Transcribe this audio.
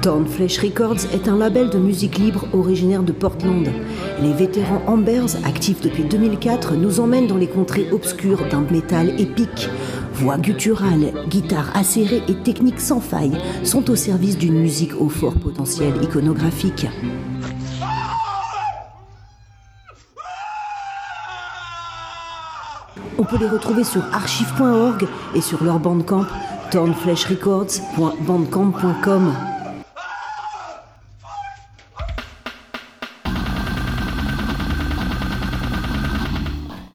Thornflesh Records est un label de musique libre originaire de Portland. Les vétérans Ambers, actifs depuis 2004, nous emmènent dans les contrées obscures d'un métal épique. Voix gutturales, guitares acérées et techniques sans faille sont au service d'une musique au fort potentiel iconographique. On peut les retrouver sur archive.org et sur leur bandcamp thornfleshrecords.bandcamp.com.